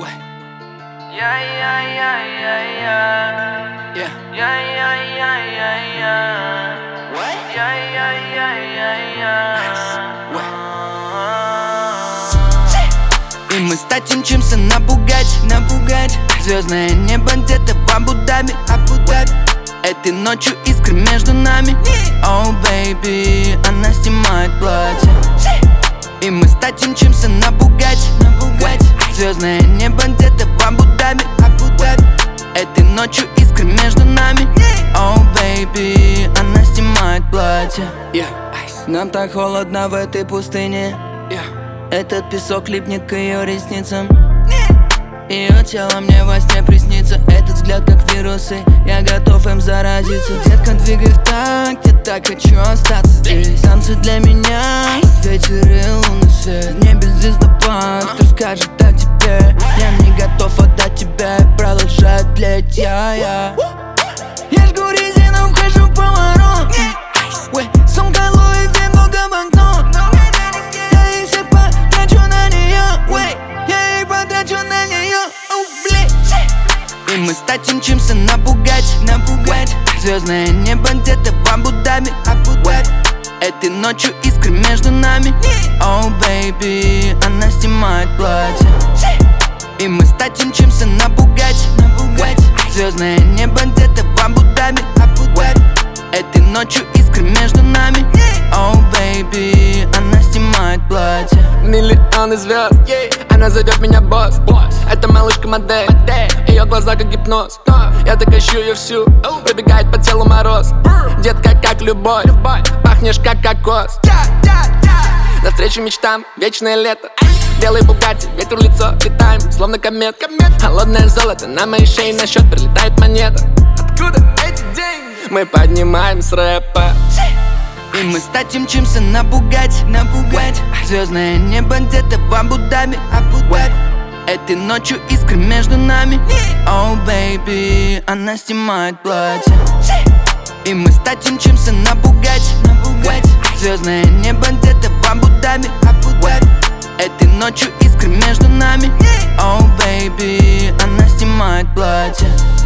И мы с Тати мчимся на Бугатти, звездное небо где-то в Абу-Даби. Этой ночью искры между нами. Oh baby, она снимает платье. И мы с Тати мчимся на Бугатти, звездное небо где-то в Абу-Даби. Этой ночью искры между нами. Oh baby, она снимает платье. Нам так холодно в этой пустыне. Этот песок липнет к ее ресницам. Ее тело мне во сне приснится. Этот взгляд как вирусы, я готов им заразиться. Детка, двигай в такт, я так хочу остаться здесь. Танцы для меня, ветер и лунный свет. В небе звездопад, кто скажет о тебе. Я не готов отдать тебя и продолжаю тлеть. Я жгу резину, вхожу в поворот. Сумка Луи Виттон, много банкнот. Я их все потрачу на нее. Я их потрачу на нее. И мы с Тати мчимся на Бугатти, звездное небо где-то в Абу-Даби. Этой ночью искры между нами. Oh baby, она снимает платье. И мы с Тати мчимся на Бугатти, звездное небо где-то в Абу-Даби. Этой ночью искры между нами. Oh baby, она снимает платье. Миллионы звезд, она зовет меня босс. Это малышка модель, ее глаза как гипноз. Я так ищу ее всю, пробегает по телу мороз. Детка как любовь, пахнешь как кокос. Навстречу мечтам, вечное лето. Белый Бугатти, ветер в лицо, летаем, словно комет. Холодное золото на моей шее, на счет прилетает монета. Откуда эти деньги? Мы поднимаем с рэпа. И мы с Тати мчимся на Бугатти, звездное небо где-то в Абу-Даби. Этой ночью искры между нами. Oh baby, она снимает платье. И мы с Тати мчимся на Бугатти, звездное небо где-то в Абу-Даби. Этой ночью искры между нами. Oh baby, она снимает платье.